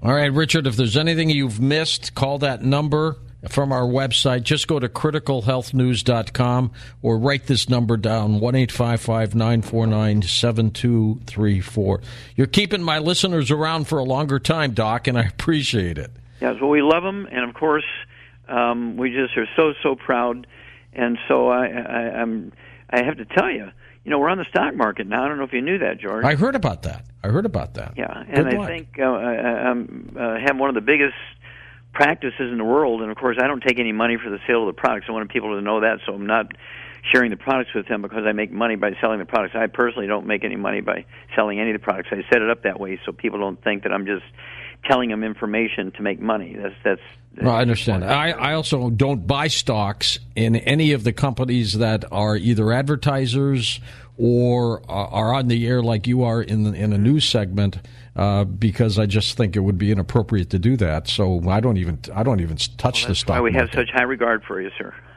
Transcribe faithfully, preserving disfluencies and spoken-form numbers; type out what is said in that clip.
All right, Richard, if there's anything you've missed, call that number from our website. Just go to critical health news dot com or write this number down, one eight five five, nine four nine, seven two three four. You're keeping my listeners around for a longer time, Doc, and I appreciate it. Yeah, well, we love them, and of course, um, we just are so, so proud. And so I, I, I'm, I have to tell you, you know, we're on the stock market now. I don't know if you knew that, George. I heard about that. I heard about that. Yeah, and Good I luck. think uh, I um, uh, have one of the biggest practices in the world. And of course, I don't take any money for the sale of the products. I want people to know that, so I'm not sharing the products with them because I make money by selling the products. I personally don't make any money by selling any of the products. I set it up that way so people don't think that I'm just telling them information to make money. That's that's. that's well, I understand. I, I also don't buy stocks in any of the companies that are either advertisers or are on the air like you are in the, in a news segment, uh, because I just think it would be inappropriate to do that. So I don't even I don't even touch well, the stock why we market. have such high regard for you, sir.